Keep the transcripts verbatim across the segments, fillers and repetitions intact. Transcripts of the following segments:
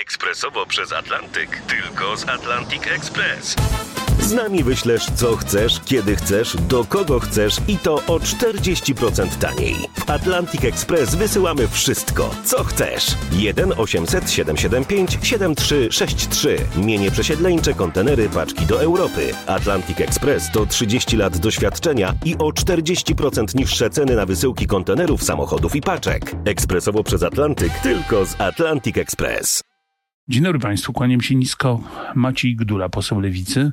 Ekspresowo przez Atlantyk. Tylko z Atlantic Express. Z nami wyślesz co chcesz, kiedy chcesz, do kogo chcesz i to o czterdzieści procent taniej. W Atlantic Express wysyłamy wszystko, co chcesz. jeden osiemset siedemset siedemdziesiąt pięć siedemdziesiąt trzy sześćdziesiąt trzy. Mienie przesiedleńcze, kontenery, paczki do Europy. Atlantic Express to trzydzieści lat doświadczenia i o czterdzieści procent niższe ceny na wysyłki kontenerów, samochodów i paczek. Ekspresowo przez Atlantyk, tylko z Atlantic Express. Dzień dobry Państwu, kłaniam się nisko. Maciej Gdula, poseł Lewicy.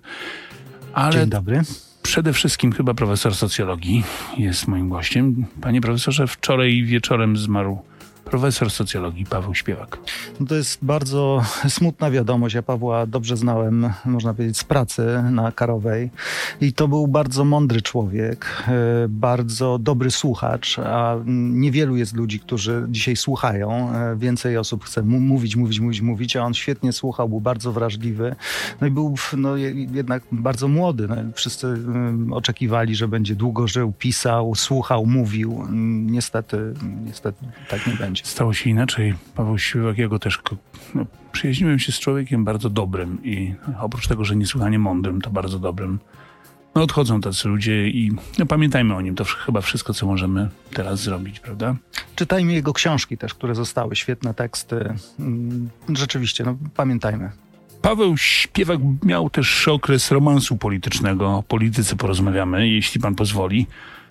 Ale Dzień dobry. Przede wszystkim chyba profesor socjologii jest moim gościem. Panie profesorze, wczoraj wieczorem zmarł profesor socjologii Paweł Śpiewak. No to jest bardzo smutna wiadomość. Ja Pawła dobrze znałem, można powiedzieć, z pracy na Karowej. I to był bardzo mądry człowiek, bardzo dobry słuchacz, a niewielu jest ludzi, którzy dzisiaj słuchają. Więcej osób chce mówić, mówić, mówić, mówić, a on świetnie słuchał, był bardzo wrażliwy. No i był no, jednak bardzo młody. No, wszyscy oczekiwali, że będzie długo żył, pisał, słuchał, mówił. Niestety, niestety tak nie będzie. Stało się inaczej. Paweł Śpiewak, ja go też no, przyjaźniłem się z człowiekiem bardzo dobrym i oprócz tego, że niesłychanie mądrym, to bardzo dobrym. No odchodzą tacy ludzie i no, pamiętajmy o nim. To chyba wszystko, co możemy teraz zrobić, prawda? Czytajmy jego książki też, które zostały. Świetne teksty. Rzeczywiście, no pamiętajmy. Paweł Śpiewak miał też okres romansu politycznego. O polityce porozmawiamy, jeśli pan pozwoli.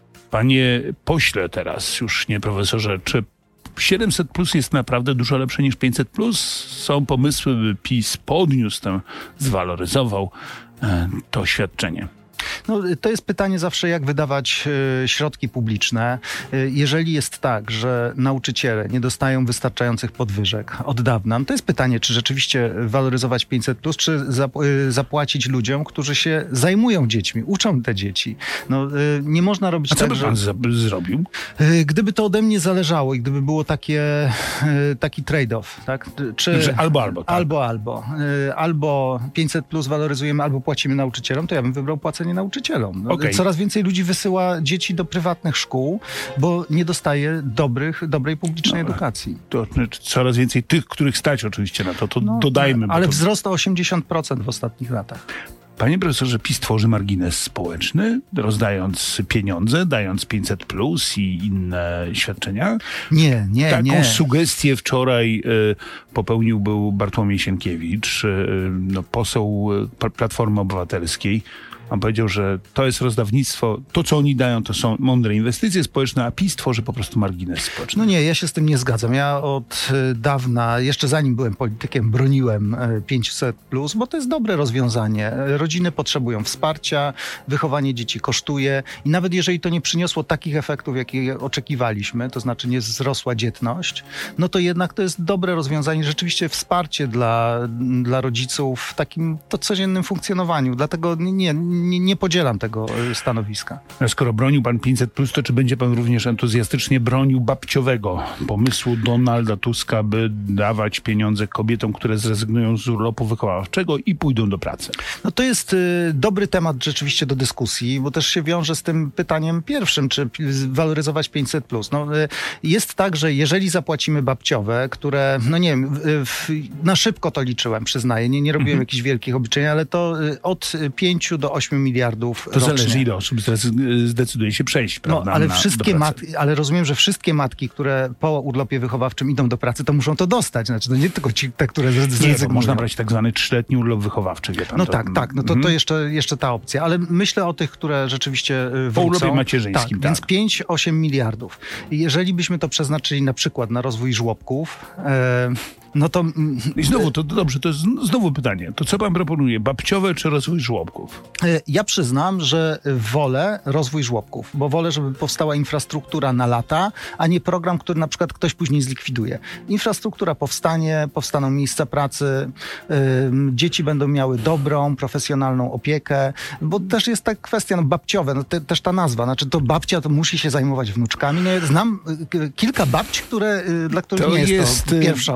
Panie pośle teraz, już nie profesorze, czy siedemset plus jest naprawdę dużo lepsze niż pięćset plus? Są pomysły, by PiS podniósł tę, zwaloryzował e, to świadczenie. No, to jest pytanie zawsze, jak wydawać y, środki publiczne. Y, jeżeli jest tak, że nauczyciele nie dostają wystarczających podwyżek od dawna, no to jest pytanie, czy rzeczywiście waloryzować pięćset plus, czy zap- y, zapłacić ludziom, którzy się zajmują dziećmi, uczą te dzieci. No, y, nie można robić A co tak, by że... pan z- zrobił? Y, gdyby to ode mnie zależało i gdyby było takie, y, taki trade-off, tak? Czy Znaczy, albo, albo. Tak? Albo, albo. Y, albo pięćset plus waloryzujemy, albo płacimy nauczycielom, to ja bym wybrał płacenie nauczycielom. No, okay. Coraz więcej ludzi wysyła dzieci do prywatnych szkół, bo nie dostaje dobrych, dobrej publicznej no, edukacji. To znaczy, coraz więcej tych, których stać oczywiście na to, to no, dodajmy. Ale to... wzrost o osiemdziesiąt procent w ostatnich latach. Panie profesorze, PiS tworzy margines społeczny, rozdając pieniądze, dając pięćset plus i inne świadczenia? Nie, nie, Taką nie. Taką sugestię wczoraj y, popełnił był Bartłomiej Sienkiewicz, y, no, poseł y, Platformy Obywatelskiej. On powiedział, że to jest rozdawnictwo, to co oni dają to są mądre inwestycje społeczne, a PiS tworzy po prostu margines społeczny. No nie, ja się z tym nie zgadzam. Ja od dawna, jeszcze zanim byłem politykiem, broniłem pięćset plus, bo to jest dobre rozwiązanie. Rodziny potrzebują wsparcia, wychowanie dzieci kosztuje i nawet jeżeli to nie przyniosło takich efektów, jakie oczekiwaliśmy, to znaczy nie wzrosła dzietność, no to jednak to jest dobre rozwiązanie, rzeczywiście wsparcie dla, dla rodziców w takim to codziennym funkcjonowaniu. Dlatego nie, Nie, nie podzielam tego stanowiska. A skoro bronił pan pięćset plus, to czy będzie pan również entuzjastycznie bronił babciowego pomysłu Donalda Tuska, by dawać pieniądze kobietom, które zrezygnują z urlopu wychowawczego i pójdą do pracy? No to jest y, dobry temat rzeczywiście do dyskusji, bo też się wiąże z tym pytaniem pierwszym, czy waloryzować pięćset plus. No, y, jest tak, że jeżeli zapłacimy babciowe, które, no nie wiem, y, w, na szybko to liczyłem, przyznaję, nie, nie robiłem mhm. jakichś wielkich obliczeń, ale to y, od pięciu do ośmiu miliardów To rocznie. zależy, ile osób zdecyduje się przejść, prawda? No, ale na, wszystkie matki, ale rozumiem, że wszystkie matki, które po urlopie wychowawczym idą do pracy, to muszą to dostać. Znaczy, no nie tylko ci, te, które zrezygnują. Nie, można brać tak zwany trzyletni urlop wychowawczy, wie pan. No to, tak, tak, no to, to jeszcze, jeszcze ta opcja. Ale myślę o tych, które rzeczywiście wrócą. Po urlopie macierzyńskim, tak, tak. Więc pięć osiem miliardów. I jeżeli byśmy to przeznaczyli na przykład na rozwój żłobków, e, no to... I znowu, to dobrze, to jest znowu pytanie. To co pan proponuje? Babciowe czy rozwój żłobków? Ja przyznam, że wolę rozwój żłobków, bo wolę, żeby powstała infrastruktura na lata, a nie program, który na przykład ktoś później zlikwiduje. Infrastruktura powstanie, powstaną miejsca pracy, yy, dzieci będą miały dobrą, profesjonalną opiekę, bo też jest ta kwestia no, babciowe, no, te, też ta nazwa, znaczy to babcia to musi się zajmować wnuczkami. No, ja znam y, kilka babci, które, y, dla których to nie jest, jest to pierwsza opcja. pomysł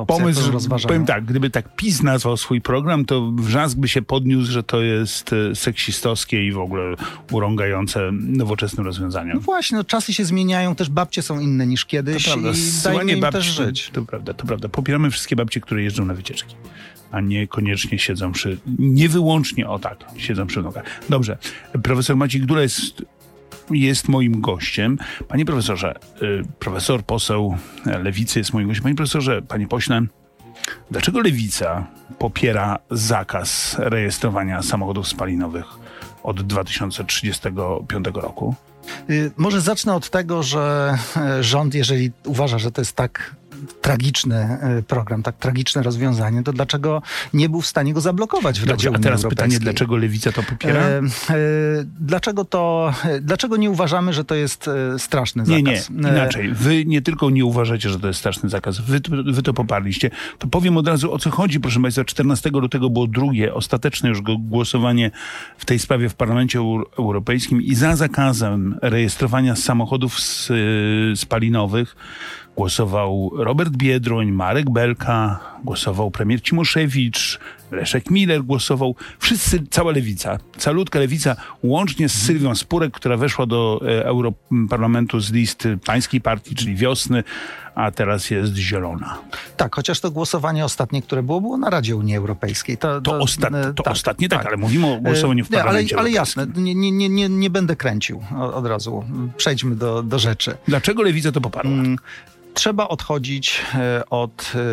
do rozważania. Powiem tak, gdyby tak PiS nazwał swój program, to wrzask by się podniósł, że to jest seksistowskie i w ogóle urągające nowoczesnym rozwiązaniom. No właśnie, no, czasy się zmieniają, też babcie są inne niż kiedyś To prawda, i dajmy im babci, też żyć. To, to prawda, to prawda. Popieramy wszystkie babcie, które jeżdżą na wycieczki, a niekoniecznie siedzą przy... Nie wyłącznie, o tak, siedzą przy nogach. Dobrze. Profesor Maciej Gdula jest... jest moim gościem. Panie profesorze, y, profesor, poseł Lewicy jest moim gościem. Panie profesorze, panie pośle, dlaczego Lewica popiera zakaz rejestrowania samochodów spalinowych od dwa tysiące trzydziestego piątego roku? Y, może zacznę od tego, że e, rząd, jeżeli uważa, że to jest tak tragiczny e, program, tak tragiczne rozwiązanie, to dlaczego nie był w stanie go zablokować w Radzie Dobrze, a Unii teraz Europejskiej? pytanie, dlaczego Lewica to popiera? E, e, dlaczego to, e, dlaczego nie uważamy, że to jest e, straszny Nie, zakaz? nie, inaczej. Wy nie tylko nie uważacie, że to jest straszny zakaz, wy, wy to poparliście. To powiem od razu, o co chodzi, proszę państwa. czternastego lutego było drugie, ostateczne już głosowanie w tej sprawie w Parlamencie Europejskim i za zakazem rejestrowania samochodów spalinowych głosował Robert Biedroń, Marek Belka, głosował premier Cimoszewicz, Leszek Miller głosował. Wszyscy, cała lewica, calutka lewica, łącznie z Sylwią Spurek, która weszła do e, Europarlamentu z listy pańskiej partii, czyli Wiosny, a teraz jest zielona. Tak, chociaż to głosowanie ostatnie, które było, było na Radzie Unii Europejskiej. To, To, to, ostat, e, to tak, ostatnie tak, ale mówimy o głosowaniu w Nie, ale, Parlamencie ale Europejskim. jasne, nie, nie, nie, nie, nie będę kręcił od, od razu. Przejdźmy do, do rzeczy. Dlaczego lewica to poparła? Mm, Trzeba odchodzić e, od e,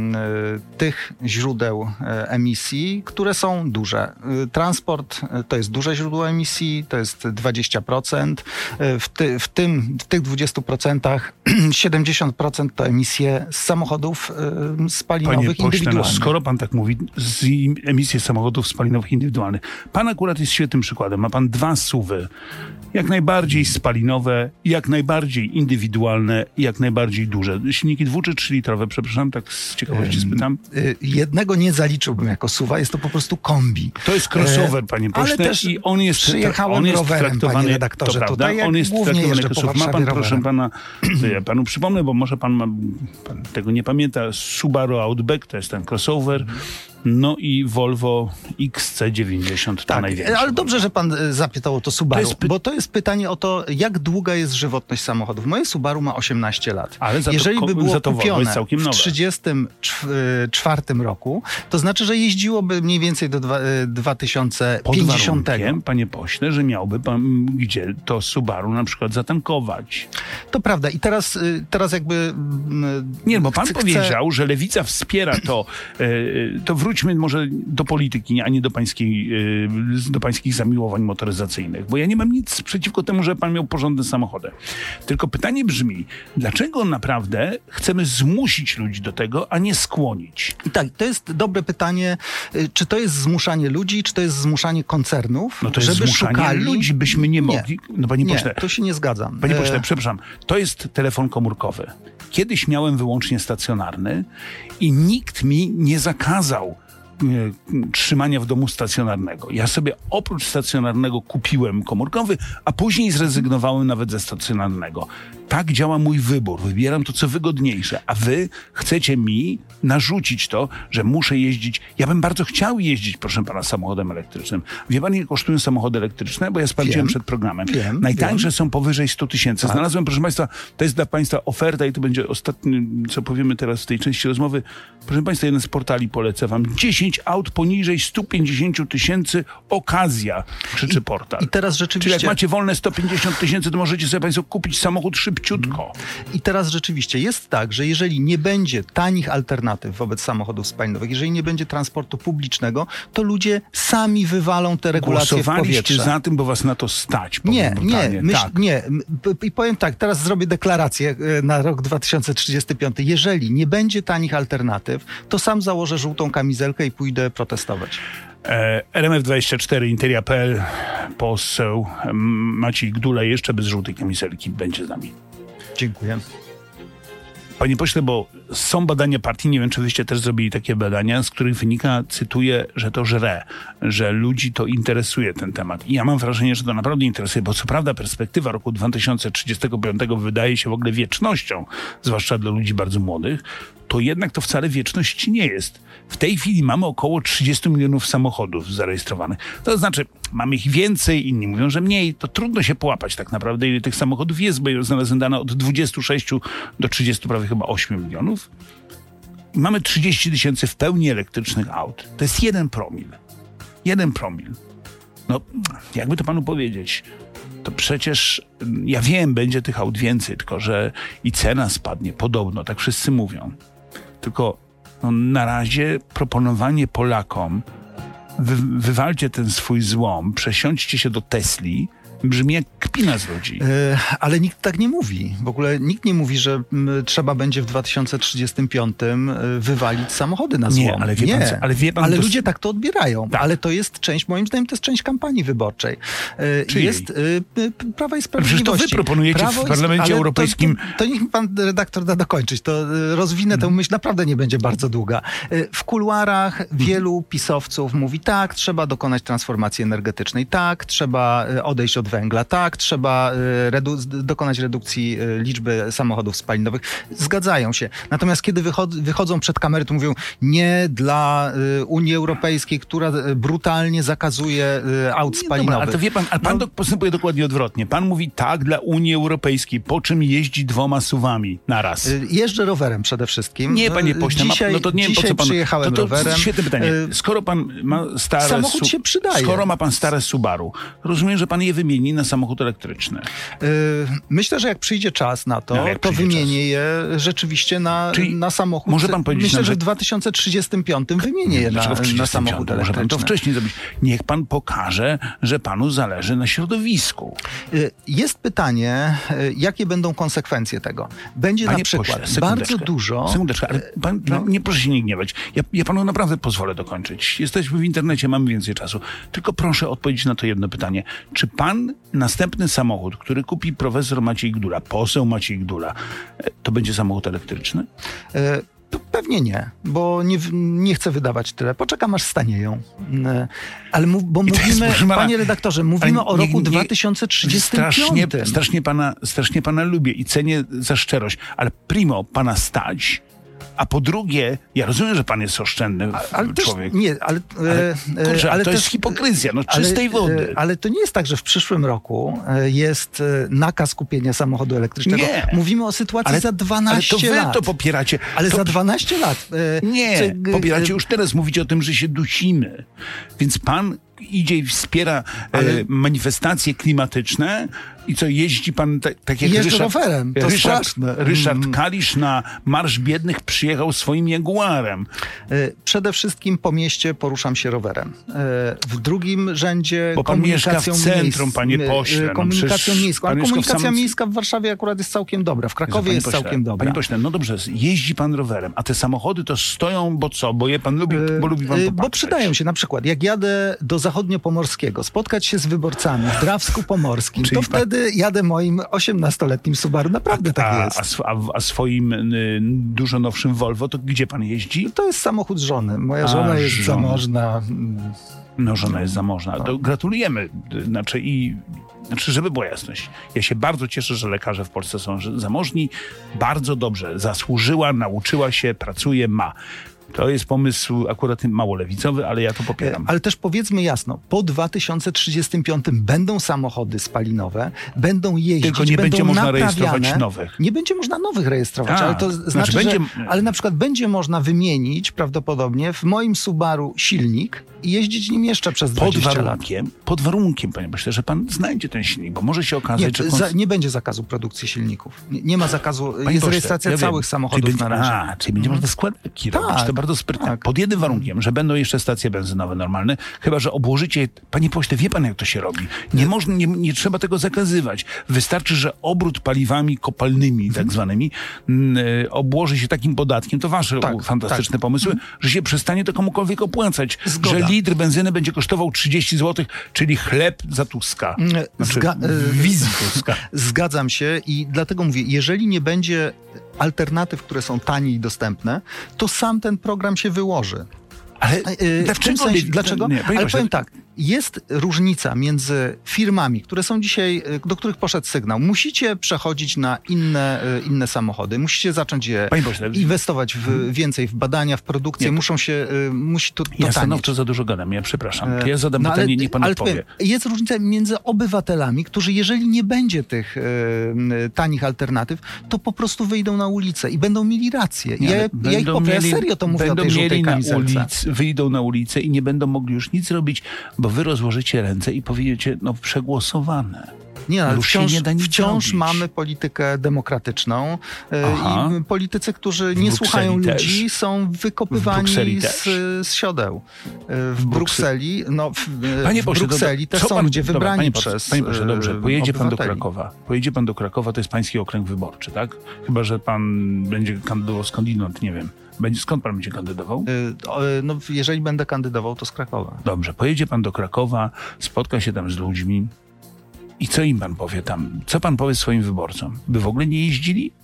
e, tych źródeł e, emisji, które są duże. E, Transport e, to jest duże źródło emisji, to jest dwadzieścia procent. E, W, ty, w, tym, w tych dwudziestu procentach siedemdziesiąt procent to emisje z samochodów e, spalinowych Panie pośle, no, indywidualnych. skoro pan tak mówi, z im- emisji samochodów spalinowych indywidualnych, pan akurat jest świetnym przykładem. Ma pan dwa suwy, jak najbardziej spalinowe, jak najbardziej indywidualne, jak najbardziej duże. Silniki dwu czy trzylitrowe, przepraszam, tak z ciekawości spytam. E, Jednego nie zaliczyłbym jako suwa, jest to po prostu kombi. To jest crossover, panie ale pośle, też i on jest, przyjechałem on jest rowerem, traktowany, panie redaktorze, to prawda, tutaj, jak on jest głównie traktowany jeżdżę jako po suw. Ma pan, Warszawie proszę rowerem. pana, to ja panu przypomnę, bo może pan, ma, pan tego nie pamięta, Subaru Outback to jest ten crossover, no i Volvo X C dziewięćdziesiąt, to Tak, największe. ale dobrze, że pan e, zapytał o to Subaru, To jest py- bo to jest pytanie o to, jak długa jest żywotność samochodów. Moje Subaru ma osiemnaście lat. Ale za to Jeżeli ko- by było za to Volvo kupione jest całkiem w nowe. trzydziestym czwartym roku, to znaczy, że jeździłoby mniej więcej do dwa, e, dwa tysiące Pod pięćdziesiątego. warunkiem, panie pośle, że miałby pan gdzie to Subaru na przykład zatankować. To prawda. I teraz, e, teraz jakby... mm, Nie, bo pan chcę- powiedział, że lewica wspiera to. E, to wróćmy może do polityki, a nie do, pańskiej, e, do pańskich zamiłowań motoryzacyjnych. Bo ja nie mam nic przeciwko temu, że pan miał porządne samochody. Tylko pytanie brzmi, dlaczego naprawdę chcemy zmusić ludzi do tego, a nie skłonić? I tak, to jest dobre pytanie, y, czy to jest zmuszanie ludzi, czy to jest zmuszanie koncernów, No to jest żeby zmuszanie szukali... ludzi, byśmy nie mogli. No panie Nie, pośle, to się nie zgadzam. Panie E, pośle, przepraszam, to jest telefon komórkowy. Kiedyś miałem wyłącznie stacjonarny i nikt mi nie zakazał e, trzymania w domu stacjonarnego. Ja sobie oprócz stacjonarnego kupiłem komórkowy, a później zrezygnowałem nawet ze stacjonarnego. Tak działa mój wybór. Wybieram to, co wygodniejsze. A wy chcecie mi narzucić to, że muszę jeździć. Ja bym bardzo chciał jeździć, proszę pana, samochodem elektrycznym. Wie pan, ile kosztują samochody elektryczne? Bo ja sprawdziłem Wiem. przed programem. Wiem, Najtańsze wiem. są powyżej stu tysięcy. Tak. Znalazłem, proszę państwa, to jest dla państwa oferta i to będzie ostatnie, co powiemy teraz w tej części rozmowy. Proszę państwa, jeden z portali polecę wam. dziesięć aut poniżej stu pięćdziesięciu tysięcy, okazja, krzyczy portal. I teraz Czyli rzeczywiście... jak macie wolne sto pięćdziesiąt tysięcy, to możecie sobie państwo kupić samochód szybciutko. I teraz rzeczywiście jest tak, że jeżeli nie będzie tanich alternatyw wobec samochodów spalinowych, jeżeli nie będzie transportu publicznego, to ludzie sami wywalą te regulacje w Głosowaliście powietrze. za tym, bo was na to stać. powiem Nie, nie, brutalnie. myśl, tak. nie. M- p- I powiem tak, teraz zrobię deklarację e, na rok dwa tysiące trzydziesty piąty. Jeżeli nie będzie tanich alternatyw, to sam założę żółtą kamizelkę i pójdę protestować. E, R M F dwadzieścia cztery, Interia kropka p l, poseł m, Maciej Gdula jeszcze bez żółtej kamizelki będzie z nami. Dziękuję. Panie pośle, bo są badania partii, nie wiem, czy wyście też zrobili takie badania, z których wynika, cytuję, że to żre, że ludzi to interesuje ten temat. I ja mam wrażenie, że to naprawdę interesuje, bo co prawda perspektywa roku dwa tysiące trzydziestego piątego wydaje się w ogóle wiecznością, zwłaszcza dla ludzi bardzo młodych, to jednak to wcale wieczność nie jest. W tej chwili mamy około trzydzieści milionów samochodów zarejestrowanych. To znaczy, mamy ich więcej, inni mówią, że mniej. To trudno się połapać tak naprawdę, ile tych samochodów jest, bo ja znalazłem dane od dwudziestu sześciu do trzydziestu, prawie chyba ośmiu milionów. I mamy trzydzieści tysięcy w pełni elektrycznych aut. To jest jeden promil. Jeden promil. No, jakby to panu powiedzieć, to przecież, ja wiem, będzie tych aut więcej, tylko że i cena spadnie, podobno, tak wszyscy mówią. Tylko no, na razie proponowanie Polakom, wy, wywalcie ten swój złom, przesiądźcie się do Tesli, brzmi jak kpina z ludzi. E, ale nikt tak nie mówi. W ogóle nikt nie mówi, że m, trzeba będzie w dwa tysiące trzydziestym piątym e, wywalić samochody na złom. Nie, ale wie nie. pan, co, ale, wie pan ale to... ludzie tak to odbierają. Tak. Ale to jest część, moim zdaniem, to jest część kampanii wyborczej. E, Czyjej? jest e, p- Prawa i Sprawiedliwości. Przecież to wy proponujecie Prawo w Parlamencie ale Europejskim... To, to, to niech pan redaktor da dokończyć. To e, rozwinę tę myśl, naprawdę nie będzie bardzo długa. E, w kuluarach wielu pisowców mówi, tak, trzeba dokonać transformacji energetycznej, tak, trzeba e, odejść od węgla, tak, trzeba redu- dokonać redukcji liczby samochodów spalinowych. Zgadzają się. Natomiast kiedy wychod- wychodzą przed kamery, to mówią nie dla y, Unii Europejskiej, która brutalnie zakazuje y, aut spalinowych. Dobra, ale to wie pan, ale pan No, do, postępuje dokładnie odwrotnie. Pan mówi tak dla Unii Europejskiej, po czym jeździ dwoma suwami naraz. y, jeżdżę rowerem przede wszystkim. Nie, panie pośle, ma, dzisiaj, no to nie wiem, po dzisiaj co pan... przyjechałem to, to rowerem. Świetne pytanie. Y, Skoro pan ma stare... Samochód się przydaje. Skoro ma pan stare Subaru, rozumiem, że pan je wymieni na samochód elektryczny. y, myślę, że jak przyjdzie czas na to, No, jak to przyjdzie wymienię je rzeczywiście na, Czyli na samochód. może pan powiedzieć Myślę, nam, że że- w dwa tysiące trzydziestym piątym wymienię je na, Dlaczego w na trzydziestym samochód piątym? Może elektryczny. pan to wcześniej zrobić. Niech pan pokaże, że panu zależy na środowisku. Y, Jest pytanie, y, jakie będą konsekwencje tego. Będzie Panie na przykład pośle, sekundeczkę, bardzo dużo... Sekundeczkę, ale pan, no. nie proszę się nie gniewać. Ja, ja panu naprawdę pozwolę dokończyć. Jesteśmy w internecie, mamy więcej czasu. Tylko proszę odpowiedzieć na to jedno pytanie. Czy pan następny samochód, który kupi profesor Maciej Gdula, poseł Maciej Gdula, e, to będzie samochód elektryczny? y, p- Pewnie nie, bo nie, w- nie chcę wydawać tyle. Poczekam, aż stanieją. Y, Ale mów, bo I to jest, mówimy, proszę pana, panie redaktorze, mówimy ale o nie- roku nie- dwa tysiące trzydziestym Strasznie, piątym. strasznie, pana, strasznie pana lubię i cenię za szczerość, ale primo, pana stać, a po drugie, ja rozumiem, że pan jest oszczędny Ale też, człowiek. nie, ale, Ale, e, kurczę, ale to też, jest hipokryzja, no czystej ale, wody. e, Ale to nie jest tak, że w przyszłym roku e, jest e, nakaz kupienia samochodu elektrycznego. Nie. Mówimy o sytuacji ale, za ale dwanaście to wy lat. to popieracie. Ale to, za dwanaście lat. e, Nie, czy, e, popieracie e, już teraz. Mówicie o tym, że się dusimy. Więc pan idzie i wspiera Ale- e, manifestacje klimatyczne i co, jeździ pan tak, tak jak Jeżdżę Ryszard, rowerem, to Ryszard, straszne. Ryszard Mm. Kalisz na Marsz Biednych przyjechał swoim Jaguarem. E, Przede wszystkim po mieście poruszam się rowerem. E, W drugim rzędzie Bo pan mieszka w komunikacją centrum, miejsc- panie e, pośle, no Komunikacją przecież miejską. pan Ale mieszka w komunikacja samym- miejska w Warszawie akurat jest całkiem dobra. W Krakowie Panie jest pośle, całkiem dobra. Panie pośle, no dobrze, jeździ pan rowerem, a te samochody to stoją, bo co? Bo je pan lubi, bo lubi pan E, popatrzeć. Bo przydają się. Na przykład, jak jadę do zachodniopomorskiego, spotkać się z wyborcami w Drawsku-Pomorskim, Czyli to pan- wtedy jadę moim osiemnastoletnim Subaru. Naprawdę tak a, jest. a, sw- a, a swoim y, dużo nowszym Volvo, to gdzie pan jeździ? To jest samochód żony. Moja A, żona jest żona. zamożna. Mm, No, żona jest zamożna. To gratulujemy. Znaczy, i, znaczy, żeby była jasność. Ja się bardzo cieszę, że lekarze w Polsce są że- zamożni. Bardzo dobrze. Zasłużyła, nauczyła się, pracuje, ma. To jest pomysł akurat mało lewicowy, ale ja to popieram. Ale też powiedzmy jasno, po dwa tysiące trzydziestym piątym będą samochody spalinowe, będą jeździć, Tylko nie będą będzie można naprawiane. rejestrować nowych. Nie będzie można nowych rejestrować, A, ale to znaczy znaczy, będzie- że, ale na przykład będzie można wymienić prawdopodobnie w moim Subaru silnik i jeździć nim jeszcze przez Pod dwadzieścia lat. warunkiem, pod warunkiem, panie pośle, że pan znajdzie ten silnik, bo może się okazać, Nie, że... za, nie będzie zakazu produkcji silników. Nie, nie ma zakazu, Panie jest pośle, rejestracja ja całych wiem. samochodów czyli na będzie, razie. A, czyli będzie można składki Tak, robić. To bardzo sprytne. tak. Pod jednym warunkiem, że będą jeszcze stacje benzynowe normalne, chyba że obłożycie... Panie pośle, wie pan, jak to się robi? Nie, można, nie, nie trzeba tego zakazywać. Wystarczy, że obrót paliwami kopalnymi, tak zwanymi, mm, y, obłoży się takim podatkiem, to wasze Tak, u, fantastyczne tak. pomysły, że się przestanie to komukolwiek opłacać. Zgoda. Że litr benzyny będzie kosztował trzydzieści złotych, czyli chleb za Tuska. Mm, Znaczy, zga- w wizji Tuska. Zgadzam się i dlatego mówię, jeżeli nie będzie alternatyw, które są tanie i dostępne, to sam ten program się wyłoży. Ale Yy, w tym dlaczego? sensie, dlaczego? Nie, panie Ale pośle, powiem tak, jest różnica między firmami, które są dzisiaj, do których poszedł sygnał. Musicie przechodzić na inne, inne samochody. Musicie zacząć je pośle, inwestować w, więcej w badania, w produkcję. Nie, Muszą się, musi to, to Ja tanieć. stanowczo za dużo gadam, ja przepraszam. To ja zadam No, pytanie, ale, niech pan ale odpowie. Jest różnica między obywatelami, którzy jeżeli nie będzie tych e, tanich alternatyw, to po prostu wyjdą na ulicę i będą mieli rację. Nie, ja, ja ich poprawię, mieli, serio to mówię o będą tej żółtej mieli na kamizelce. ulic, wyjdą na ulicę i nie będą mogli już nic robić, bo wy rozłożycie ręce i powiecie, no przegłosowane. Nie, ale Już się wciąż, nie da nic wciąż zrobić. mamy politykę demokratyczną e, Aha. i politycy, którzy nie Brukseli słuchają też. ludzi, są wykopywani Brukseli z, też. z siodeł. E, W Brukseli. Brukseli, no w, e, Panie w pośle, Brukseli to, też co są pan, ludzie dobra, wybrani panie, przez Panie pośle, dobrze, pojedzie pan do obywateli. Krakowa. Pojedzie pan do Krakowa, to jest pański okręg wyborczy, tak? Chyba że pan będzie kandydował skądinąd, nie wiem. Będzie, skąd pan będzie kandydował? E, o, e, No, jeżeli będę kandydował, to z Krakowa. Dobrze, pojedzie pan do Krakowa, spotka się tam z ludźmi i co im pan powie tam? Co pan powie swoim wyborcom? By w ogóle nie jeździli?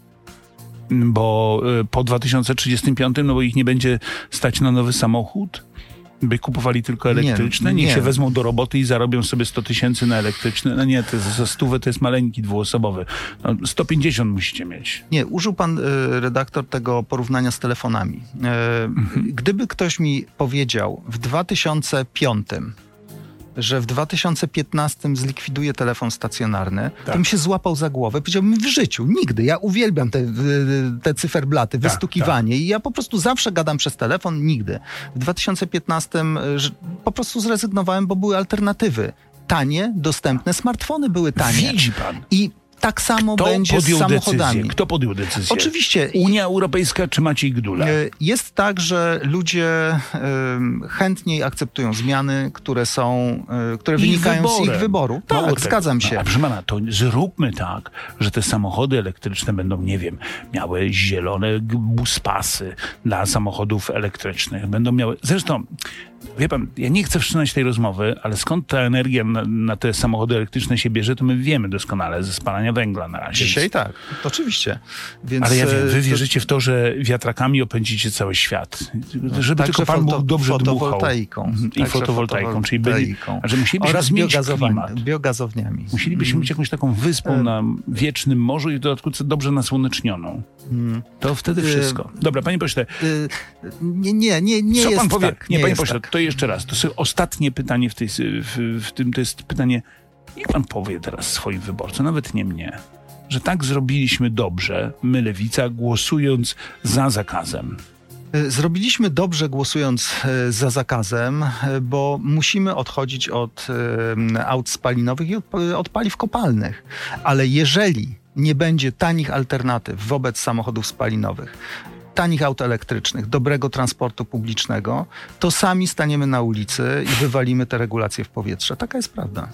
Bo y, po dwa tysiące trzydziestym piątym, no bo ich nie będzie stać na nowy samochód? By kupowali tylko elektryczne? Nie, Niech nie. się wezmą do roboty i zarobią sobie sto tysięcy na elektryczne? No nie, to jest, za stówę to jest maleńki dwuosobowy. No, sto pięćdziesiąt musicie mieć. Nie, użył pan, y, redaktor, tego porównania z telefonami. E, Mhm. Gdyby ktoś mi powiedział w dwa tysiące piątym, że w dwa tysiące piętnastym zlikwiduje telefon stacjonarny, Tak. to bym się złapał za głowę. Powiedziałbym, w życiu, nigdy. Ja uwielbiam te, y, te cyferblaty, Tak, wystukiwanie i ja po prostu zawsze gadam przez telefon, nigdy. W dwa tysiące piętnastym y, że- po prostu zrezygnowałem, bo były alternatywy. Tanie, dostępne, smartfony były tanie. Widzi pan. I tak samo Kto będzie z podjął samochodami. decyzję? Kto podjął decyzję? Oczywiście. Unia Europejska czy Maciej Gdula? E, Jest tak, że ludzie em, chętniej akceptują zmiany, które są, e, które Ich wynikają z wyborem. ich wyboru. Mało Tak, tego. zgadzam No, się. a proszę pana, to zróbmy tak, że te samochody elektryczne będą, nie wiem, miały zielone g- buspasy dla samochodów elektrycznych. Będą miały... Zresztą, wie pan, ja nie chcę wszczynać tej rozmowy, ale skąd ta energia na, na te samochody elektryczne się bierze, to my wiemy doskonale ze spalania węgla na razie. Dzisiaj tak, to oczywiście. Więc, Ale ja wiem, e, wy to- wierzycie w to, że wiatrakami opędzicie cały świat. Żeby Także tylko Pan foto- Bóg dobrze dmuchał. fotowoltaiką. Mhm. I Także fotowoltaiką, czyli byli, fotowoltaiką. a że musielibyśmy oraz zmienić biogazowanie- klimat. biogazowniami. Musielibyśmy mieć jakąś taką wyspą na wiecznym morzu i w dodatku dobrze nasłonecznioną. Mm. To wtedy wszystko. Dobra, panie pośle, Y, Nie, nie, nie, nie co jest pan powie? tak. Nie, panie jest pośle, tak. to jeszcze raz. To jest ostatnie pytanie w, tej, w, w tym, to jest pytanie, niech pan powie teraz swoim wyborcom, nawet nie mnie, że tak zrobiliśmy dobrze, my Lewica, głosując za zakazem. Zrobiliśmy dobrze, głosując e, za zakazem, e, bo musimy odchodzić od e, aut spalinowych i od, od paliw kopalnych. Ale jeżeli nie będzie tanich alternatyw wobec samochodów spalinowych, tanich aut elektrycznych, dobrego transportu publicznego, to sami staniemy na ulicy i wywalimy te regulacje w powietrze. Taka jest prawda.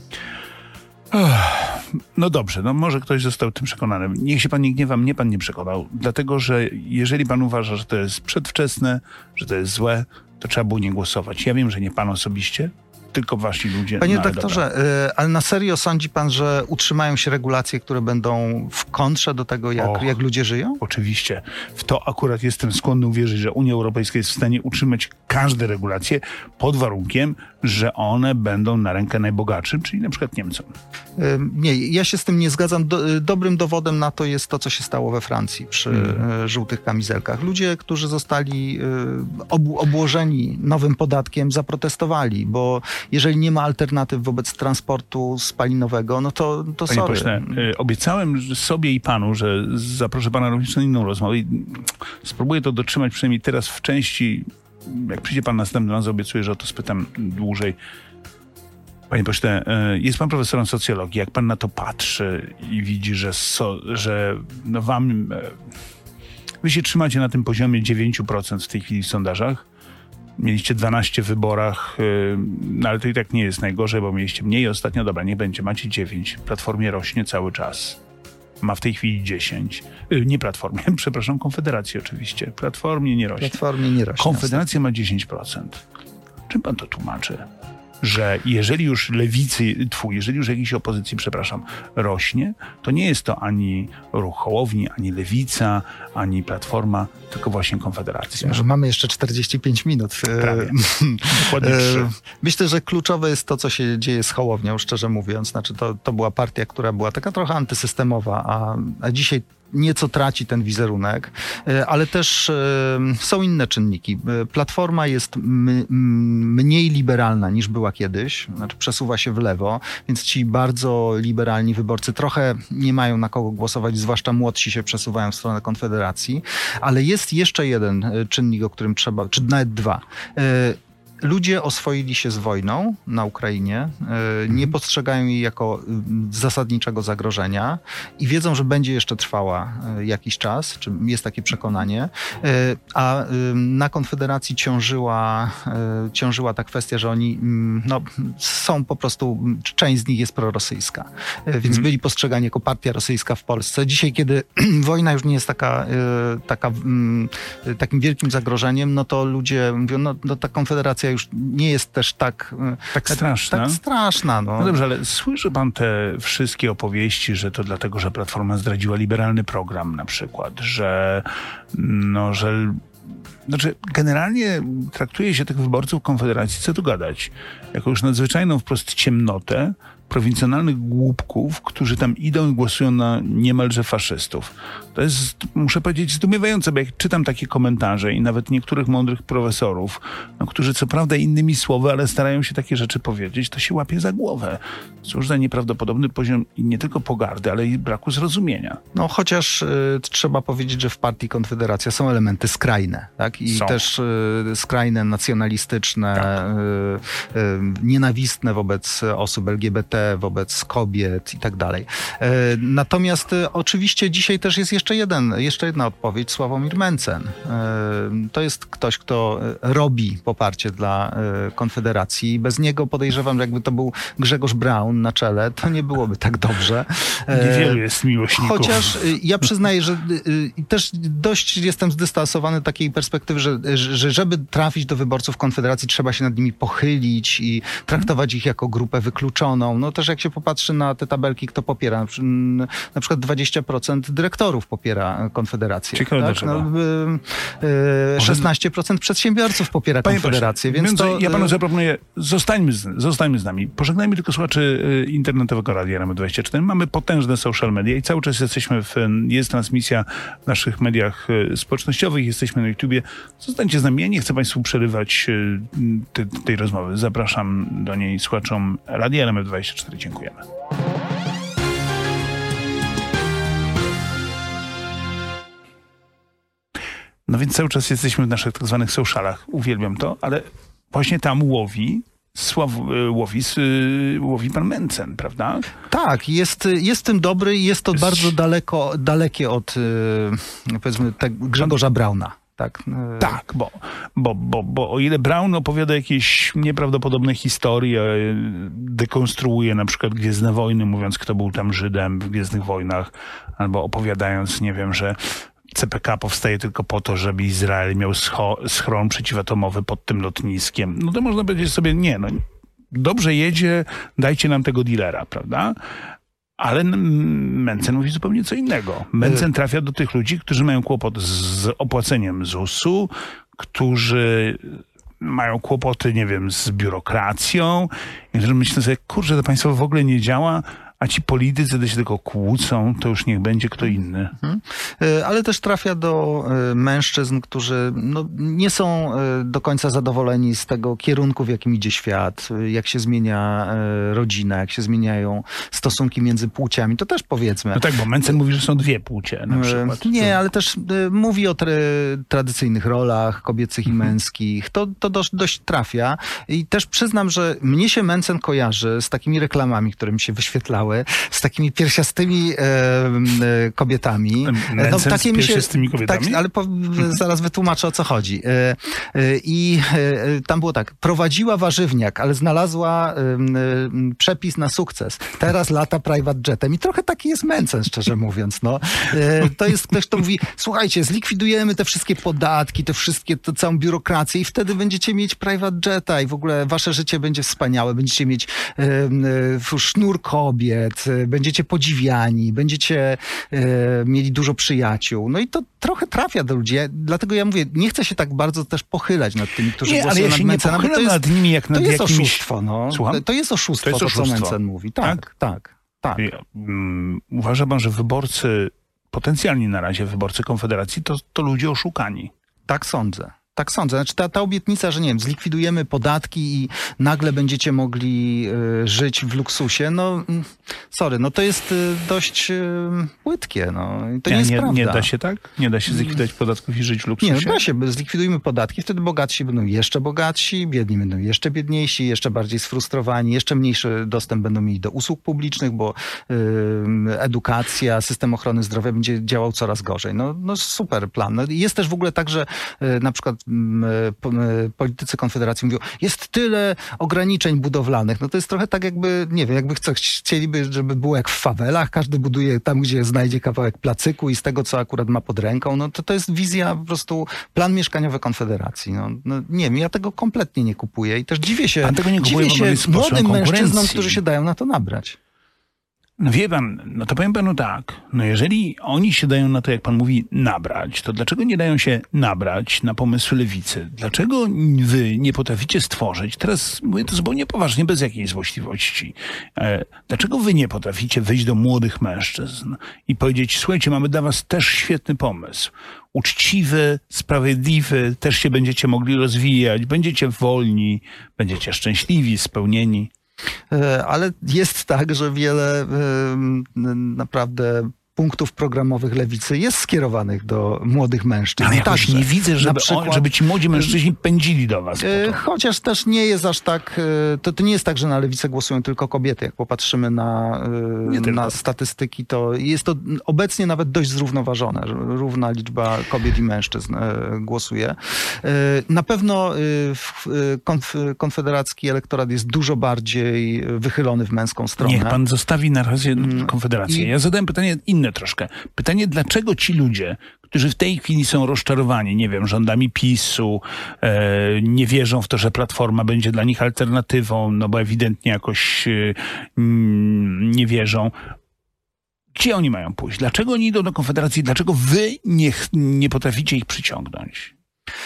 No dobrze, no może ktoś został tym przekonany. Niech się pan nie gniewa, mnie pan nie przekonał. Dlatego, że jeżeli pan uważa, że to jest przedwczesne, że to jest złe, to trzeba było nie głosować. Ja wiem, że nie pan osobiście, tylko wasi ludzie. Panie no, ale redaktorze, dobra. y, ale na serio sądzi pan, że utrzymają się regulacje, które będą w kontrze do tego, jak, Och. jak ludzie żyją? Oczywiście. W to akurat jestem skłonny uwierzyć, że Unia Europejska jest w stanie utrzymać każde regulacje pod warunkiem, że one będą na rękę najbogatszym, czyli na przykład Niemcom. Y, Nie, ja się z tym nie zgadzam. Do, y, dobrym dowodem na to jest to, co się stało we Francji przy Mhm. y, żółtych kamizelkach. Ludzie, którzy zostali y, obu, obłożeni nowym podatkiem, zaprotestowali, bo jeżeli nie ma alternatyw wobec transportu spalinowego, no to, to Panie sorry. pośle, y, obiecałem że sobie i panu, że zaproszę pana również na inną rozmowę i spróbuję to dotrzymać przynajmniej teraz w części. Jak przyjdzie pan następny raz, obiecuję, że o to spytam dłużej. Panie pośle, y, jest pan profesorem socjologii. Jak pan na to patrzy i widzi, że, so, że no wam... y, Wy się trzymacie na tym poziomie dziewięć procent w tej chwili w sondażach. Mieliście dwanaście w wyborach, yy, no ale to i tak nie jest najgorzej, bo mieliście mniej ostatnio. Dobra, nie będzie, macie dziewięć. Platformie rośnie cały czas. Ma w tej chwili dziesięć. Yy, nie Platformie, przepraszam, Konfederacji oczywiście. Platformie nie rośnie. Platformie nie rośnie. Konfederacja ma dziesięć procent. Czym pan to tłumaczy? że jeżeli już lewicy, twój, jeżeli już jakiejś opozycji, przepraszam, rośnie, to nie jest to ani ruch Hołowni, ani Lewica, ani Platforma, tylko właśnie Konfederacja. Że mamy jeszcze czterdzieści pięć minut. Prawie. Dokładnie trzy. Myślę, że kluczowe jest to, co się dzieje z Hołownią, szczerze mówiąc. Znaczy, to, to była partia, która była taka trochę antysystemowa, a, a dzisiaj nieco traci ten wizerunek, ale też są inne czynniki. Platforma jest mniej liberalna niż była kiedyś, znaczy przesuwa się w lewo, więc ci bardzo liberalni wyborcy trochę nie mają na kogo głosować, zwłaszcza młodsi się przesuwają w stronę Konfederacji, ale jest jeszcze jeden czynnik, o którym trzeba, czy nawet dwa. Ludzie oswoili się z wojną na Ukrainie, nie postrzegają jej jako zasadniczego zagrożenia i wiedzą, że będzie jeszcze trwała jakiś czas, czy jest takie przekonanie, a na Konfederacji ciążyła, ciążyła ta kwestia, że oni no, są po prostu, część z nich jest prorosyjska, więc byli postrzegani jako partia rosyjska w Polsce. Dzisiaj, kiedy wojna już nie jest taka, taka, takim wielkim zagrożeniem, no to ludzie mówią, no, no ta Konfederacja już nie jest też tak... Tak straszna. Tak straszna, no. No dobrze, ale słyszy pan te wszystkie opowieści, że to dlatego, że Platforma zdradziła liberalny program na przykład, że no, że... Znaczy, generalnie traktuje się tych wyborców Konfederacji, co tu gadać, jako już nadzwyczajną wprost ciemnotę prowincjonalnych głupków, którzy tam idą i głosują na niemalże faszystów. To jest, muszę powiedzieć, zdumiewające, bo jak czytam takie komentarze i nawet niektórych mądrych profesorów, no, którzy co prawda innymi słowy, ale starają się takie rzeczy powiedzieć, to się łapie za głowę. Cóż za nieprawdopodobny poziom i nie tylko pogardy, ale i braku zrozumienia. No chociaż y, trzeba powiedzieć, że w partii Konfederacja są elementy skrajne, tak? I są. też y, skrajne, nacjonalistyczne, tak. y, y, nienawistne wobec osób L G B T, wobec kobiet i tak dalej. Natomiast oczywiście dzisiaj też jest jeszcze jeden, jeszcze jedna odpowiedź, Sławomir Mencen. To jest ktoś, kto robi poparcie dla Konfederacji. Bez niego podejrzewam, że jakby to był Grzegorz Braun na czele, to nie byłoby tak dobrze. Niewielu jest miłośników. Chociaż ja przyznaję, że też dość jestem zdystansowany takiej perspektywy, że, że żeby trafić do wyborców Konfederacji, trzeba się nad nimi pochylić i traktować ich jako grupę wykluczoną. No też jak się popatrzy na te tabelki, kto popiera, na przykład dwadzieścia procent dyrektorów popiera Konfederację. Ciekawe tak? dlaczego. No, y, y, szesnaście procent przedsiębiorców popiera Panie Konfederację. Pośle, więc to, ja panu zaproponuję, zostańmy z, zostańmy z nami. Pożegnajmy tylko słuchaczy internetowego Radia R M dwadzieścia cztery. Mamy potężne social media i cały czas jesteśmy w, jest transmisja w naszych mediach społecznościowych, jesteśmy na YouTubie. Zostańcie z nami. Ja nie chcę państwu przerywać te, tej rozmowy. Zapraszam do niej słuchaczom Radia R M dwadzieścia cztery. Dziękujemy. No więc cały czas jesteśmy w naszych tak zwanych socialach. Uwielbiam to, ale właśnie tam łowi Sław, łowi, łowi pan Mencen, prawda? Tak, jest, jest w tym dobry i jest to jest... bardzo daleko, dalekie od powiedzmy te Grzegorza Brauna. Tak, tak bo, bo, bo, bo o ile Braun opowiada jakieś nieprawdopodobne historie, dekonstruuje na przykład Gwiezdne Wojny, mówiąc, kto był tam Żydem w Gwiezdnych Wojnach, albo opowiadając, nie wiem, że C P K powstaje tylko po to, żeby Izrael miał scho- schron przeciwatomowy pod tym lotniskiem, no to można powiedzieć sobie, nie, no dobrze jedzie, dajcie nam tego dealera, prawda? Ale Mencen mówi zupełnie co innego. Mencen trafia do tych ludzi, którzy mają kłopot z opłaceniem zusu, którzy mają kłopoty, nie wiem, z biurokracją. I którzy myślą sobie, kurczę, to państwo w ogóle nie działa, a ci politycy to się tylko kłócą, to już niech będzie kto inny. Mhm. Ale też trafia do mężczyzn, którzy no, nie są do końca zadowoleni z tego kierunku, w jakim idzie świat, jak się zmienia rodzina, jak się zmieniają stosunki między płciami. To też powiedzmy. No tak, bo Mencen mówi, że są dwie płcie na przykład. Nie, ale też mówi o tra tradycyjnych rolach kobiecych i męskich. To, to dość, dość trafia. I też przyznam, że mnie się Mencen kojarzy z takimi reklamami, które mi się wyświetlały wspaniały, z takimi piersiastymi e, e, kobietami. No, takie mi się, z tymi kobietami? Tak, ale po, zaraz wytłumaczę, o co chodzi. E, e, I e, tam było tak, prowadziła warzywniak, ale znalazła e, e, przepis na sukces. Teraz lata private jetem. I trochę taki jest Mencen, szczerze mówiąc. No. E, to jest ktoś, kto mówi, słuchajcie, zlikwidujemy te wszystkie podatki, te wszystkie, tę całą biurokrację i wtedy będziecie mieć private jeta i w ogóle wasze życie będzie wspaniałe. Będziecie mieć e, e, sznur kobiet, e, będziecie podziwiani, będziecie e, mieli dużo przyjaciół. No i to trochę trafia do ludzi. Ja, dlatego ja mówię, nie chcę się tak bardzo też pochylać nad tymi, którzy nie, głosują ale ja się nad nie Mencenem. pochylam To jest, nad nimi jak nad to jest jakimiś... oszustwo. No. Słucham? To jest oszustwo, to, to, jest co oszustwo. Mencen mówi. Tak, tak, tak. tak. Ja, um, uważa pan, że wyborcy, potencjalni na razie wyborcy Konfederacji, to, to ludzie oszukani? Tak sądzę. Tak sądzę. Znaczy ta, ta obietnica, że nie wiem, zlikwidujemy podatki i nagle będziecie mogli y, żyć w luksusie, no mm, sorry, no to jest y, dość y, płytkie, no. I to nie, nie jest nie, prawda. Nie da się tak? Nie da się zlikwidować podatków i żyć w luksusie? Nie, no da się, zlikwidujmy podatki, wtedy bogatsi będą jeszcze bogatsi, biedni będą jeszcze biedniejsi, jeszcze bardziej sfrustrowani, jeszcze mniejszy dostęp będą mieli do usług publicznych, bo y, edukacja, system ochrony zdrowia będzie działał coraz gorzej. No, no super plan. No, jest też w ogóle tak, że y, na przykład politycy Konfederacji mówią, jest tyle ograniczeń budowlanych. No to jest trochę tak jakby, nie wiem, jakby chce, chcieliby, żeby było jak w fawelach, każdy buduje tam, gdzie znajdzie kawałek placyku i z tego, co akurat ma pod ręką. No to to jest wizja, po prostu plan mieszkaniowy Konfederacji. No, no nie wiem, ja tego kompletnie nie kupuję i też dziwię się, tego nie dziwię kupuję, się młodym mężczyznom, którzy się dają na to nabrać. No wie pan, no to powiem panu tak, no jeżeli oni się dają na to, jak pan mówi, nabrać, to dlaczego nie dają się nabrać na pomysły lewicy? Dlaczego wy nie potraficie stworzyć, teraz mówię to zupełnie poważnie, bez jakiejś złośliwości, e, dlaczego wy nie potraficie wyjść do młodych mężczyzn i powiedzieć, słuchajcie, mamy dla was też świetny pomysł, uczciwy, sprawiedliwy, też się będziecie mogli rozwijać, będziecie wolni, będziecie szczęśliwi, spełnieni. Ale jest tak, że wiele naprawdę punktów programowych lewicy jest skierowanych do młodych mężczyzn. Ale jakoś Także, nie widzę, żeby, przykład, on, żeby ci młodzi mężczyźni pędzili do was. Chociaż też nie jest aż tak, to, to nie jest tak, że na lewicę głosują tylko kobiety. Jak popatrzymy na, na statystyki, to jest to obecnie nawet dość zrównoważone. Równa liczba kobiet i mężczyzn głosuje. Na pewno konf, konfederacki elektorat jest dużo bardziej wychylony w męską stronę. Niech pan zostawi na razie Konfederację. I... Ja zadałem pytanie inne troszkę. Pytanie, dlaczego ci ludzie, którzy w tej chwili są rozczarowani, nie wiem, rządami PiSu, e, nie wierzą w to, że Platforma będzie dla nich alternatywą, no bo ewidentnie jakoś e, nie wierzą. Gdzie oni mają pójść? Dlaczego oni idą do Konfederacji? Dlaczego wy nie, nie potraficie ich przyciągnąć?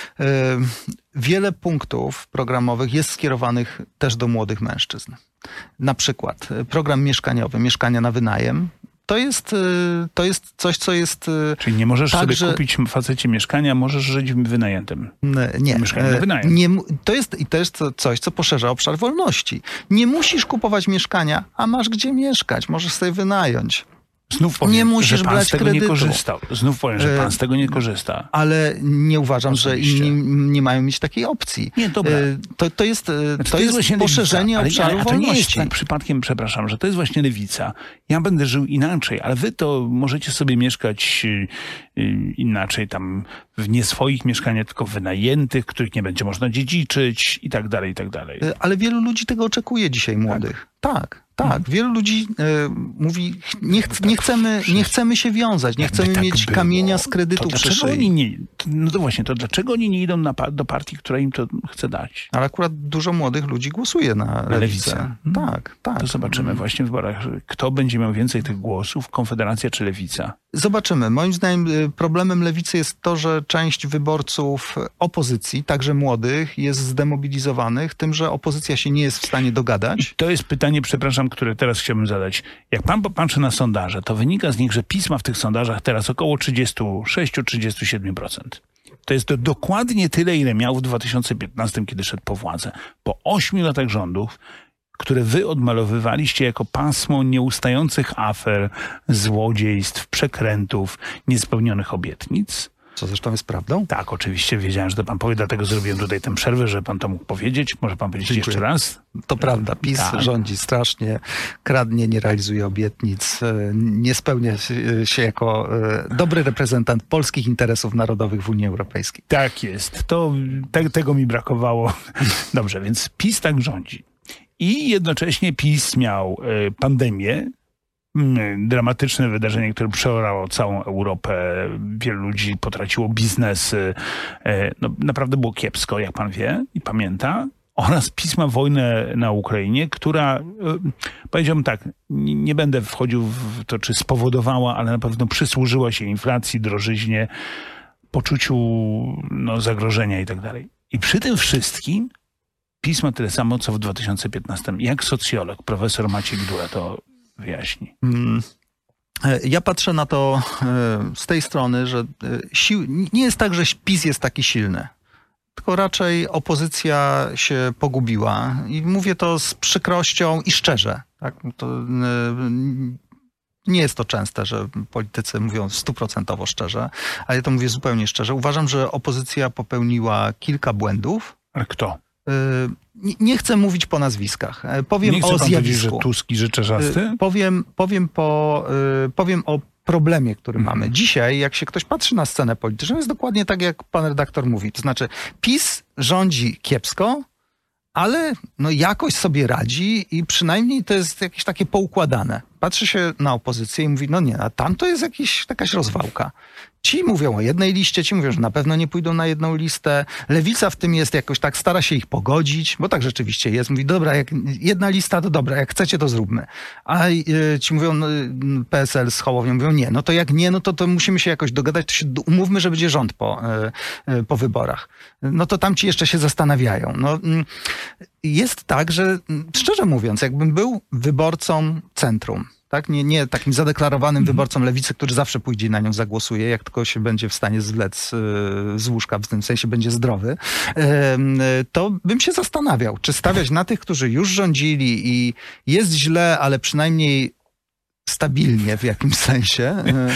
Wiele punktów programowych jest skierowanych też do młodych mężczyzn. Na przykład program mieszkaniowy, mieszkania na wynajem. To jest, to jest coś, co jest... Czyli nie możesz tak, sobie że... kupić facecie mieszkania, możesz żyć w wynajętym. Nie. Mieszkanie na wynajem. Nie, to jest i to jest coś, co poszerza obszar wolności. Nie musisz kupować mieszkania, a masz gdzie mieszkać. Możesz sobie wynająć. Znów powiem, nie musisz że pan brać z tego kredytu. nie korzystał. Znów powiem, że pan z tego nie korzysta. Ale nie uważam, Oczywiście. że inni nie mają mieć takiej opcji. Nie, dobra. To, to jest, Znaczy, to to jest, jest poszerzenie lewica, obszaru ale, ale, a to wolności. nie jest tak przypadkiem, przepraszam, że to jest właśnie lewica. Ja będę żył inaczej, ale wy to możecie sobie mieszkać y, y, inaczej, tam w nie swoich mieszkaniach, tylko wynajętych, których nie będzie można dziedziczyć i tak dalej, i tak dalej. Ale wielu ludzi tego oczekuje dzisiaj, młodych. Tak, tak. Tak, mhm. Wielu ludzi y, mówi, nie, ch nie, chcemy, nie chcemy się wiązać, nie chcemy tak mieć było, kamienia z kredytu przy szyi. Oni nie, no to właśnie, to dlaczego oni nie idą na, do partii, która im to chce dać? Ale akurat dużo młodych ludzi głosuje na, na lewicę. lewicę. Tak, tak. To zobaczymy właśnie w wyborach, kto będzie miał więcej tych głosów, Konfederacja czy Lewica? Zobaczymy. Moim zdaniem problemem lewicy jest to, że część wyborców opozycji, także młodych, jest zdemobilizowanych tym, że opozycja się nie jest w stanie dogadać. To jest pytanie, przepraszam, które teraz chciałbym zadać. Jak pan popatrzy na sondaże, to wynika z nich, że PiS ma w tych sondażach teraz około trzydzieści sześć do trzydziestu siedmiu procent. To jest to dokładnie tyle, ile miał w dwa tysiące piętnastym, kiedy szedł po władzę. Po ośmiu latach rządów, które wy odmalowywaliście jako pasmo nieustających afer, złodziejstw, przekrętów, niespełnionych obietnic, Co zresztą jest prawdą. Tak, oczywiście wiedziałem, że to pan powie, dlatego zrobiłem tutaj tę przerwę, że pan to mógł powiedzieć. Może pan powiedzieć Dziękuję. jeszcze raz? To prawda, PiS Tak. rządzi strasznie, kradnie, nie realizuje obietnic, e, nie spełnia się- się jako e, dobry reprezentant polskich interesów narodowych w Unii Europejskiej. Tak jest. To te, tego mi brakowało. Dobrze, więc PiS tak rządzi. I jednocześnie PiS miał e, pandemię, mm, dramatyczne wydarzenie, które przeorało całą Europę. Wielu ludzi potraciło biznesy. E, no, naprawdę było kiepsko, jak pan wie i pamięta. Oraz PiS ma wojnę na Ukrainie, która, e, powiedziałbym tak, nie, nie będę wchodził w to, czy spowodowała, ale na pewno przysłużyła się inflacji, drożyźnie, poczuciu no, zagrożenia i tak dalej. I przy tym wszystkim PiS ma tyle samo, co w dwa tysiące piętnastym. Jak socjolog, profesor Maciej Gdula to wyjaśni. Mm. E, Ja patrzę na to e, z tej strony, że e, sił, nie jest tak, że PiS jest taki silny. Tylko raczej opozycja się pogubiła. I mówię to z przykrością i szczerze. Tak? To, e, nie jest to częste, że politycy mówią stuprocentowo szczerze, ale ja to mówię zupełnie szczerze. Uważam, że opozycja popełniła kilka błędów. Ale kto? E, Nie, nie chcę mówić po nazwiskach. E, Powiem Nie chce o pan powiedzieć, że zjawisku. Tusk i że Czerzasty? Y, Powiem, powiem, po, y, powiem o problemie, który Mhm. mamy. Dzisiaj, jak się ktoś patrzy na scenę polityczną, jest dokładnie tak, jak pan redaktor mówi. To znaczy, PiS rządzi kiepsko, ale no jakoś sobie radzi i przynajmniej to jest jakieś takie poukładane. Patrzy się na opozycję i mówi, no nie, a tam to jest jakiś, jakaś rozwałka. Ci mówią o jednej liście, ci mówią, że na pewno nie pójdą na jedną listę. Lewica w tym jest jakoś tak, stara się ich pogodzić, bo tak rzeczywiście jest. Mówi, dobra, jak jedna lista, to dobra, jak chcecie, to zróbmy. A y, ci mówią, no, P S L z Hołownią mówią, nie, no to jak nie, no to, to musimy się jakoś dogadać, to się d- umówmy, że będzie rząd po, y, y, po wyborach. No to tamci jeszcze się zastanawiają. No, mm, jest tak, że mm, szczerze mówiąc, jakbym był wyborcą centrum, tak? Nie, nie takim zadeklarowanym wyborcą lewicy, który zawsze pójdzie i na nią zagłosuje, jak tylko się będzie w stanie zwlec y, z łóżka, w tym sensie będzie zdrowy, y, y, to bym się zastanawiał, czy stawiać na tych, którzy już rządzili i jest źle, ale przynajmniej stabilnie w jakimś sensie.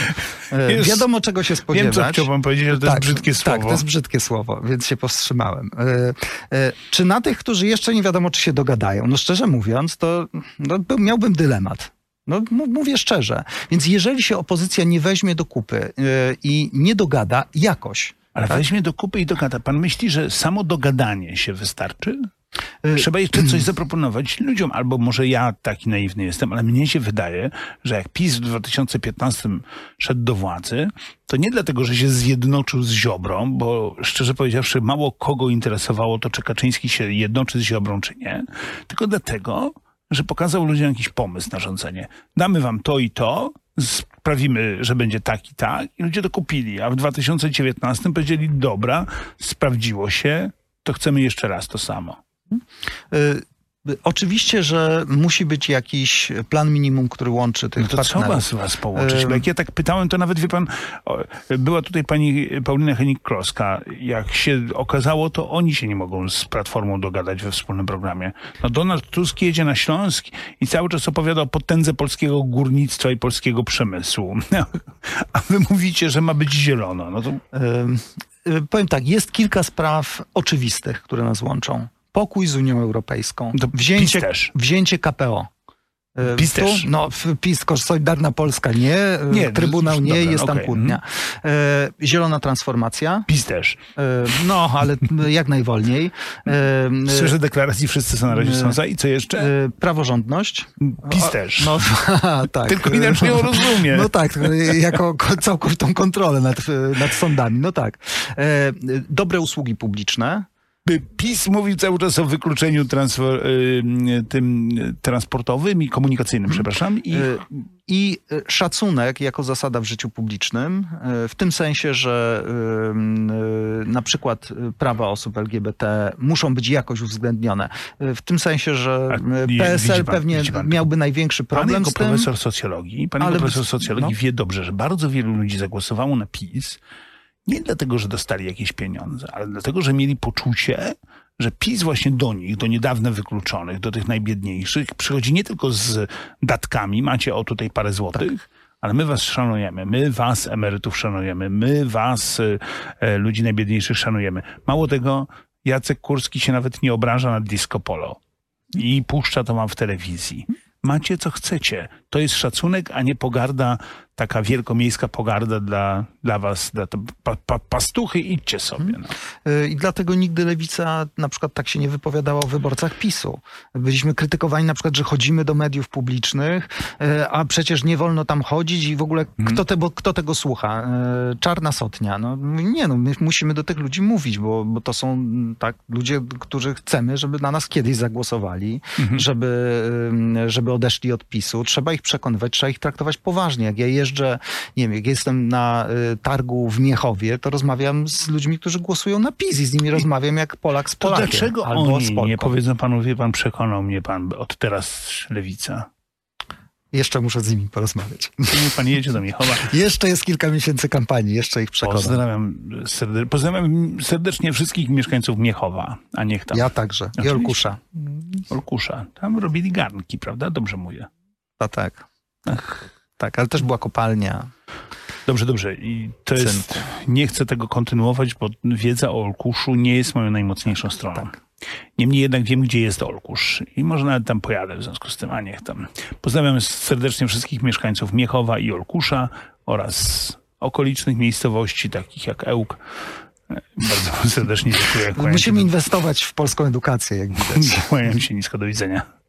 Y, y, Jest- wiadomo, czego się spodziewać. Wiem, co chciał pan powiedzieć, że to jest brzydkie słowo. Tak, to jest brzydkie słowo, więc się powstrzymałem. Y, y, czy na tych, którzy jeszcze nie wiadomo, czy się dogadają? No szczerze mówiąc, to no, był- miałbym dylemat. No m- mówię szczerze. Więc jeżeli się opozycja nie weźmie do kupy yy, i nie dogada jakoś, Ale tak? weźmie do kupy i dogada. Pan myśli, że samo dogadanie się wystarczy? Yy, Trzeba jeszcze coś zaproponować ludziom, albo może ja taki naiwny jestem, ale mnie się wydaje, że jak PiS w dwa tysiące piętnastym szedł do władzy, to nie dlatego, że się zjednoczył z Ziobrą, bo szczerze powiedziawszy mało kogo interesowało to, czy Kaczyński się jednoczy z Ziobrą, czy nie, tylko dlatego, że pokazał ludziom jakiś pomysł na rządzenie. Damy wam to i to, sprawimy, że będzie tak i tak i ludzie to kupili, a w dwa tysiące dziewiętnastym powiedzieli, dobra, sprawdziło się, to chcemy jeszcze raz to samo. yy, oczywiście, że musi być jakiś plan minimum, który łączy tych No to co partnerów. was, was połączyć? Ym. Bo jak ja tak pytałem, to nawet wie pan, o, była tutaj pani Paulina Hennig-Kloska. Jak się okazało, to oni się nie mogą z Platformą dogadać we wspólnym programie. No Donald Tusk jedzie na Śląsk i cały czas opowiada o potędze polskiego górnictwa i polskiego przemysłu. A wy mówicie, że ma być zielono. No to Yy, yy, powiem tak, jest kilka spraw oczywistych, które nas łączą. Pokój z Unią Europejską. To Wzięcie, PiS też. wzięcie K P O. Yy, PiS tu, też. No, w- PiS, tylko Solidarna Polska nie, Nie, nie Trybunał nie, dobra, jest tam okej, kłótnia. Yy, zielona transformacja. PiS też. Yy, no, ale jak najwolniej. Yy, Słyszę deklaracji, wszyscy są na razie są za. I co jeszcze? yy, praworządność. PiS O, też. No, tak. Tylko inaczej ją rozumie. No tak, jako ko- całkowitą kontrolę nad, nad sądami. No tak. E, dobre usługi publiczne. PiS mówił cały czas o wykluczeniu transfer, y, tym transportowym i komunikacyjnym, przepraszam. I E, I szacunek jako zasada w życiu publicznym, e, w tym sensie, że e, e, na przykład prawa osób L G B T muszą być jakoś uwzględnione. E, W tym sensie, że A, e, widzi P S L pan- pewnie widzi pan- miałby największy pan problem jako z tym. profesor socjologii, pan ale jako profesor być- socjologii no. wie dobrze, że bardzo wielu ludzi zagłosowało na PiS nie dlatego, że dostali jakieś pieniądze, ale dlatego, że mieli poczucie, że PiS właśnie do nich, do niedawno wykluczonych, do tych najbiedniejszych, przychodzi nie tylko z datkami, macie o tutaj parę złotych, ale my was szanujemy, my was, emerytów, szanujemy, my was, e, ludzi najbiedniejszych, szanujemy. Mało tego, Jacek Kurski się nawet nie obraża na disco polo i puszcza to wam w telewizji. Macie co chcecie. To jest szacunek, a nie pogarda, taka wielkomiejska pogarda dla, dla was, dla to, pa, pa, pastuchy, idźcie sobie. No. I dlatego nigdy Lewica na przykład tak się nie wypowiadała o wyborcach PiSu. Byliśmy krytykowani na przykład, że chodzimy do mediów publicznych, a przecież nie wolno tam chodzić i w ogóle Mhm. kto, te, bo, kto tego słucha? Czarna Sotnia. No, nie no, my musimy do tych ludzi mówić, bo, bo to są tak ludzie, którzy chcemy, żeby na nas kiedyś zagłosowali, Mhm. żeby, żeby odeszli od PiSu. Trzeba ich przekonywać, trzeba ich traktować poważnie. Jak ja jeżdżę, nie wiem, jak jestem na y, targu w Miechowie, to rozmawiam z ludźmi, którzy głosują na PiS i z nimi rozmawiam jak Polak z To Polakiem. dlaczego albo z oni Polką. nie powiedzą panu, wie pan, przekonał mnie pan od teraz Lewica. Jeszcze muszę z nimi porozmawiać. Niech pan jedzie do Miechowa. Jeszcze jest kilka miesięcy kampanii, jeszcze ich przekonam. Pozdrawiam, serde pozdrawiam serdecznie wszystkich mieszkańców Miechowa, a niech tam Ja także. I Oczywiście. Olkusza. Olkusza. Tam robili garnki, prawda? Dobrze mówię. A tak. Ach. Tak, ale też była kopalnia. Dobrze, dobrze. I to Cynku. jest, nie chcę tego kontynuować, bo wiedza o Olkuszu nie jest moją najmocniejszą stroną. Tak. Niemniej jednak wiem, gdzie jest Olkusz i może nawet tam pojadę w związku z tym, a niech tam. Pozdrawiam serdecznie wszystkich mieszkańców Miechowa i Olkusza oraz okolicznych miejscowości, takich jak Ełk. Bardzo serdecznie dziękuję. Kłaniam Musimy się, inwestować w polską edukację, jak widać. kłaniam się nisko, do widzenia.